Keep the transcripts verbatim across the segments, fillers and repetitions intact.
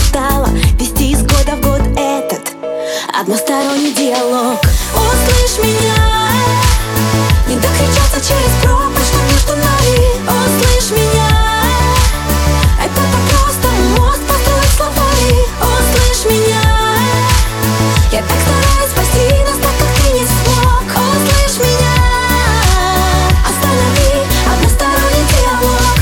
устала вести из года в год этот односторонний диалог. Услышь меня, не докричаться через пропасть, что между нами. Услышь меня, это так просто, мост построить словами. Услышь меня, я так стараюсь спасти нас, так как ты не смог. Услышь меня, останови односторонний диалог.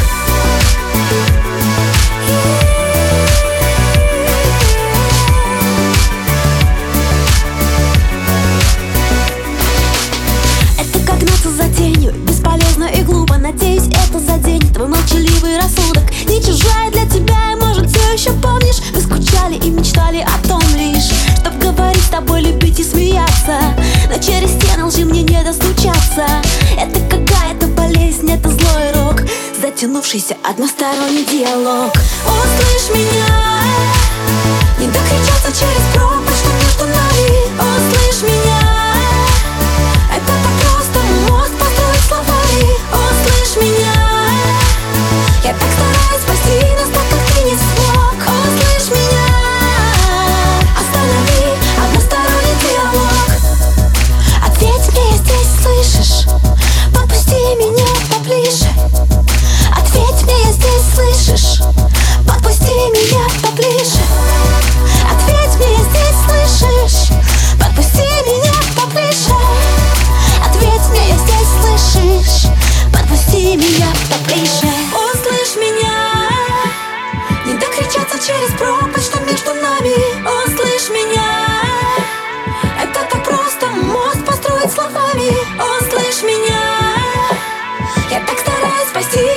Это как гнаться за тенью, бесполезно и глупо. Надеюсь, это заденет твой молчаливый рассудок. Не чужая для тебя, и может все еще помнишь. Вы скучали и мечтали о том лишь, чтоб говорить с тобой, любить и смеяться, но через стены лжи мне не достучаться. Это какая-то болезнь, это злой рок, затянувшийся односторонний диалог. Услышь меня, не докричаться через пропасть, что между нами. Услышь меня, это так просто, мост построить словами. Услышь меня, я так стараюсь спасти нас, так как ты не смог. Услышь меня, останови односторонний диалог. Ответь мне, я здесь, слышишь? Подпусти меня поближе. Ответь мне, я здесь, слышишь? Подпусти меня поближе. Ответь мне, я здесь, слышишь? Подпусти меня поближе. Ответь мне, я здесь, слышишь? Подпусти меня поближе. Услышь меня, не докричаться через пропасть, что между нами. Услышь меня, это так просто, мост построить словами. Услышь меня, я так стараюсь спасти